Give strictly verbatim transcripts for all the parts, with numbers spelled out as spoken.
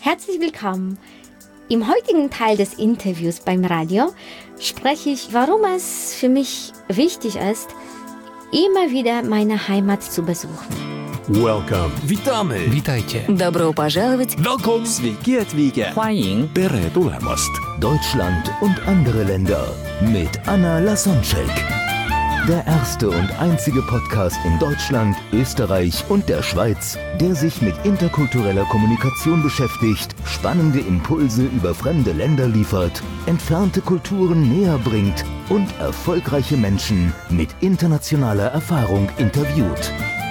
Herzlich willkommen. Im heutigen Teil des Interviews beim Radio spreche ich, warum es für mich wichtig ist, immer wieder meine Heimat zu besuchen. Welcome. Witamy. Witajcie. Добро пожаловать. Welcome. Sveiki atvykę. 欢迎 Tere tulemast. Deutschland und andere Länder mit Anna Lasonczek. Der erste und einzige Podcast in Deutschland, Österreich und der Schweiz, der sich mit interkultureller Kommunikation beschäftigt, spannende Impulse über fremde Länder liefert, entfernte Kulturen näher bringt und erfolgreiche Menschen mit internationaler Erfahrung interviewt.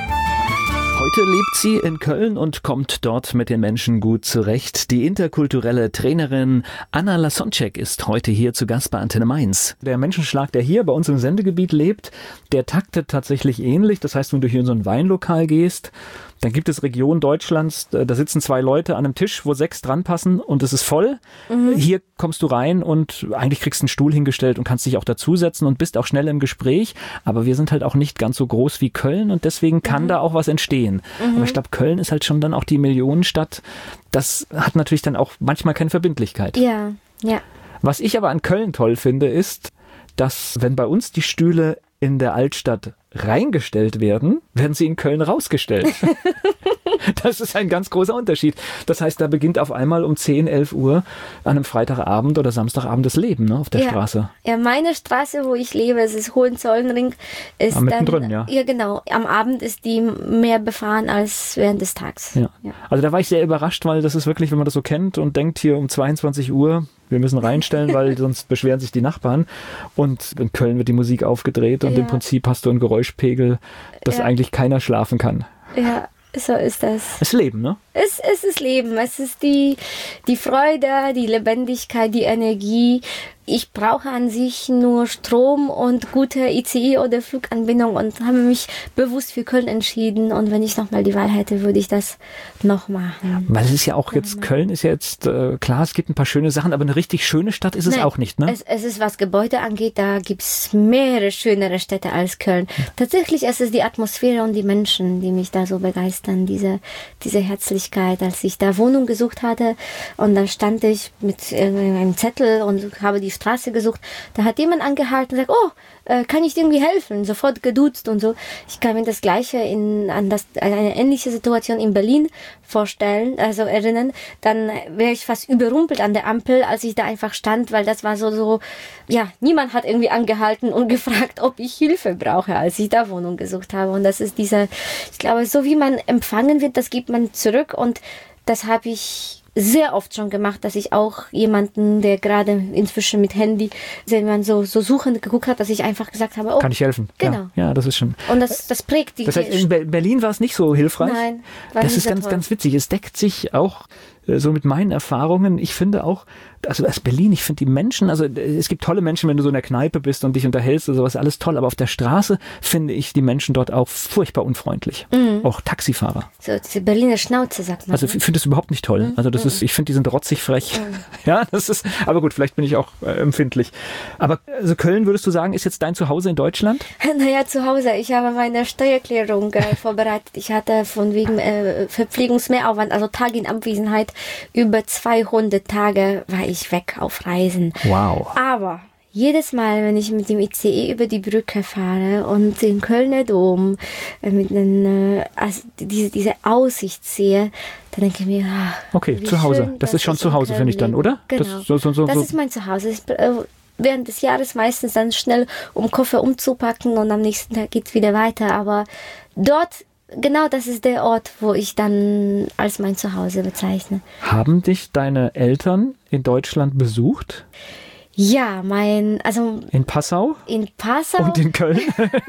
Heute lebt sie in Köln und kommt dort mit den Menschen gut zurecht. Die interkulturelle Trainerin Anna Lasonczek ist heute hier zu Gast bei Antenne Mainz. Der Menschenschlag, der hier bei uns im Sendegebiet lebt, der taktet tatsächlich ähnlich. Das heißt, wenn du hier in so ein Weinlokal gehst, dann gibt es Regionen Deutschlands, da sitzen zwei Leute an einem Tisch, wo sechs dran passen und es ist voll. Mhm. Hier kommst du rein und eigentlich kriegst du einen Stuhl hingestellt und kannst dich auch dazusetzen und bist auch schnell im Gespräch. Aber wir sind halt auch nicht ganz so groß wie Köln und deswegen kann mhm. da auch was entstehen. Mhm. Aber ich glaube, Köln ist halt schon dann auch die Millionenstadt. Das hat natürlich dann auch manchmal keine Verbindlichkeit. Ja, ja. Was ich aber an Köln toll finde, ist, dass wenn bei uns die Stühle in der Altstadt reingestellt werden, werden sie in Köln rausgestellt. Das ist ein ganz großer Unterschied. Das heißt, da beginnt auf einmal um zehn, elf Uhr an einem Freitagabend oder Samstagabend das Leben, ne, auf der ja. Straße. Ja, meine Straße, wo ich lebe, es ist Hohenzollernring, ist ah, mittendrin, dann, ja. Ja, genau. Am Abend ist die mehr befahren als während des Tages. Ja. Ja. Also da war ich sehr überrascht, weil das ist wirklich, wenn man das so kennt und denkt, hier um zweiundzwanzig Uhr, wir müssen reinstellen, weil sonst beschweren sich die Nachbarn. Und in Köln wird die Musik aufgedreht und ja. im Prinzip hast du einen Geräuschpegel, dass ja. eigentlich keiner schlafen kann. Ja, so ist das. Es ist Leben, ne? Es, es ist Leben. Es ist die, die Freude, die Lebendigkeit, die Energie. Ich brauche an sich nur Strom und gute I C E oder Fluganbindung und habe mich bewusst für Köln entschieden. Und wenn ich nochmal die Wahl hätte, würde ich das noch machen. Weil es ist ja auch jetzt, Köln ist ja jetzt, äh, klar, es gibt ein paar schöne Sachen, aber eine richtig schöne Stadt ist es Nein, auch nicht, ne? Es, es ist, was Gebäude angeht, da gibt es mehrere schönere Städte als Köln. Hm. Tatsächlich ist es die Atmosphäre und die Menschen, die mich da so begeistern, diese, diese Herzlichkeit. Als ich da Wohnung gesucht hatte und da stand ich mit einem Zettel und habe die Straße gesucht, da hat jemand angehalten und gesagt, oh, äh, kann ich dir irgendwie helfen? Sofort geduzt und so. Ich kann mir das Gleiche in, an das, eine ähnliche Situation in Berlin vorstellen, also erinnern, dann wäre ich fast überrumpelt an der Ampel, als ich da einfach stand, weil das war so, so, ja, niemand hat irgendwie angehalten und gefragt, ob ich Hilfe brauche, als ich da Wohnung gesucht habe. Und das ist dieser, ich glaube, so wie man empfangen wird, das gibt man zurück und das habe ich sehr oft schon gemacht, dass ich auch jemanden, der gerade inzwischen mit Handy, wenn man so, so suchend geguckt hat, dass ich einfach gesagt habe, oh, kann ich helfen? Genau. Ja, ja, das ist schon. Und das, das prägt die. Das heißt, in Berlin war es nicht so hilfreich? Nein, war das nicht ist so ganz, toll. ganz witzig. Es deckt sich auch äh, so mit meinen Erfahrungen. Ich finde auch, also als Berlin, ich finde die Menschen, also es gibt tolle Menschen, wenn du so in der Kneipe bist und dich unterhältst und sowas, alles toll, aber auf der Straße finde ich die Menschen dort auch furchtbar unfreundlich. Mhm. Auch Taxifahrer. So, diese Berliner Schnauze, sagt man. Also ich finde das überhaupt nicht toll. Also das mhm. ist, ich finde, die sind rotzig frech. Mhm. Ja, das ist, aber gut, vielleicht bin ich auch äh, empfindlich. Aber also Köln, würdest du sagen, ist jetzt dein Zuhause in Deutschland? Naja, zu Hause. Ich habe meine Steuererklärung äh, vorbereitet. Ich hatte von wegen äh, Verpflegungsmehraufwand, also Tage in Abwesenheit, über zweihundert Tage war ich weg auf Reisen. Wow. Aber jedes Mal, wenn ich mit dem I C E über die Brücke fahre und den Kölner Dom äh, mit den, äh, also diese, diese Aussicht sehe, dann denke ich mir, ah, okay, zu Hause. Schön, das ist schon zu Hause, finde ich dann, oder? Genau. Das, so, so, so, das so. ist mein Zuhause. Ich, äh, während des Jahres meistens dann schnell, um Koffer umzupacken und am nächsten Tag geht es wieder weiter. Aber dort, genau das ist der Ort, wo ich dann als mein Zuhause bezeichne. Haben dich deine Eltern in Deutschland besucht? Ja, mein, also... In Passau? In Passau. Und in Köln?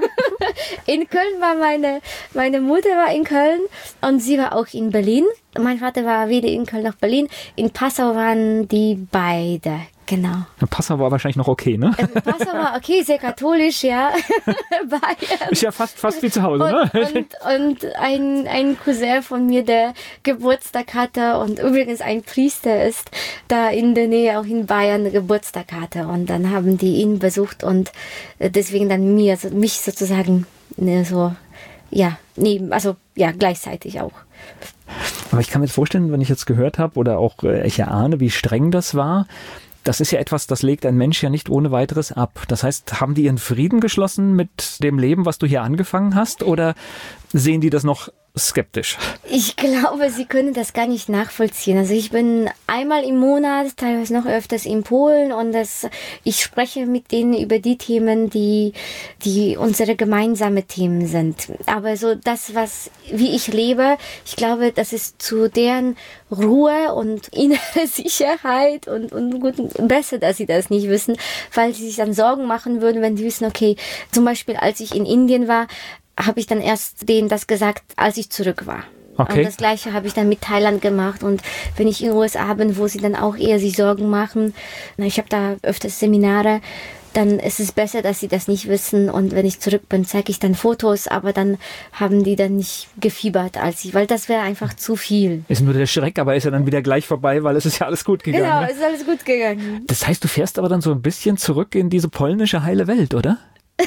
In Köln war meine, meine Mutter war in Köln und sie war auch in Berlin. Mein Vater war weder in Köln noch Berlin. In Passau waren die beide. Genau. Passau war wahrscheinlich noch okay, ne? Passau war okay, sehr katholisch, ja. Bayern. Ist ja fast, fast wie zu Hause, und, ne? Und, und ein, ein Cousin von mir, der Geburtstag hatte und übrigens ein Priester ist, da in der Nähe auch in Bayern Geburtstag hatte. Und dann haben die ihn besucht und deswegen dann mir, mich sozusagen ne, so, ja, neben, also ja, gleichzeitig auch. Aber ich kann mir jetzt vorstellen, wenn ich jetzt gehört habe oder auch äh, ich erahne, wie streng das war, das ist ja etwas, das legt ein Mensch ja nicht ohne weiteres ab. Das heißt, haben die ihren Frieden geschlossen mit dem Leben, was du hier angefangen hast, oder sehen die das noch skeptisch? Ich glaube, sie können das gar nicht nachvollziehen. Also ich bin einmal im Monat, teilweise noch öfters in Polen und das, ich spreche mit denen über die Themen, die, die unsere gemeinsamen Themen sind. Aber so das, was, wie ich lebe, ich glaube, das ist zu deren Ruhe und innere Sicherheit und, und gut, besser, dass sie das nicht wissen, weil sie sich dann Sorgen machen würden, wenn sie wissen, okay, zum Beispiel als ich in Indien war, habe ich dann erst denen das gesagt, als ich zurück war. Okay. Und das Gleiche habe ich dann mit Thailand gemacht. Und wenn ich in den U S A bin, wo sie dann auch eher sich Sorgen machen, ich habe da öfters Seminare, dann ist es besser, dass sie das nicht wissen. Und wenn ich zurück bin, zeige ich dann Fotos, aber dann haben die dann nicht gefiebert als ich, weil das wäre einfach zu viel. Ist nur der Schreck, aber ist ja dann wieder gleich vorbei, weil es ist ja alles gut gegangen. Genau, ne? es ist alles gut gegangen. Das heißt, du fährst aber dann so ein bisschen zurück in diese polnische heile Welt, oder?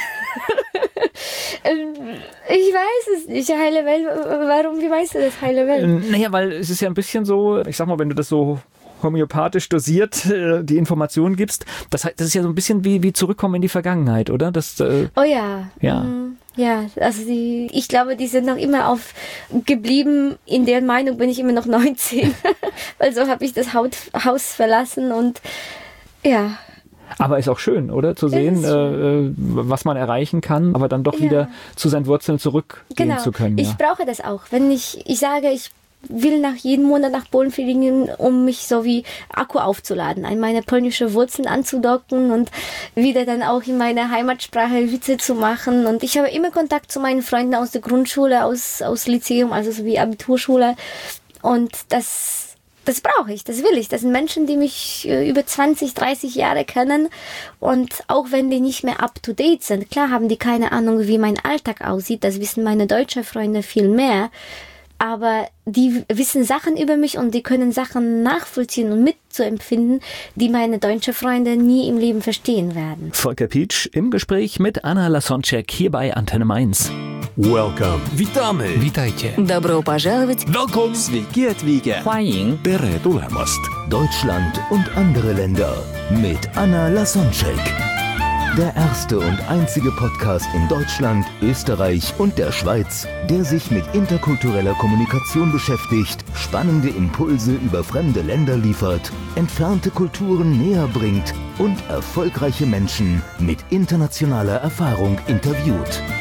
Ich weiß es nicht, heile Welt, warum, wie weißt du das, heile Welt? Naja, weil es ist ja ein bisschen so, ich sag mal, wenn du das so homöopathisch dosiert äh, die Informationen gibst, das, das ist ja so ein bisschen wie, wie zurückkommen in die Vergangenheit, oder? Das, äh, oh ja. Ja. Mhm. Ja, also die, ich glaube, die sind noch immer auf geblieben, in deren Meinung bin ich immer noch neunzehn, weil so habe ich das Haut, Haus verlassen und ja. Aber ist auch schön, oder? Zu sehen, äh, was man erreichen kann, aber dann doch ja. wieder zu seinen Wurzeln zurückgehen genau. zu können. Ja. Ich brauche das auch. Wenn ich, ich sage, ich will nach jedem Monat nach Polen fliegen, um mich so wie Akku aufzuladen, an meine polnische Wurzeln anzudocken und wieder dann auch in meiner Heimatsprache Witze zu machen. Und ich habe immer Kontakt zu meinen Freunden aus der Grundschule, aus, aus Lyzeum, also so wie Abiturschule. Und das Das brauche ich, das will ich. Das sind Menschen, die mich über zwanzig, dreißig Jahre kennen und auch wenn die nicht mehr up-to-date sind, klar haben die keine Ahnung, wie mein Alltag aussieht, das wissen meine deutschen Freunde viel mehr, aber die wissen Sachen über mich und die können Sachen nachvollziehen und mitzuempfinden, die meine deutschen Freunde nie im Leben verstehen werden. Volker Pietsch im Gespräch mit Anna Lasonczek hier bei Antenne Mainz. Welcome. Witamy. Witajcie. Добро пожаловать. Welcome. Sveiki atvykę. 欢迎 Tere tulemast. Deutschland und andere Länder mit Anna Lasonczek. Der erste und einzige Podcast in Deutschland, Österreich und der Schweiz, der sich mit interkultureller Kommunikation beschäftigt, spannende Impulse über fremde Länder liefert, entfernte Kulturen näher bringt und erfolgreiche Menschen mit internationaler Erfahrung interviewt.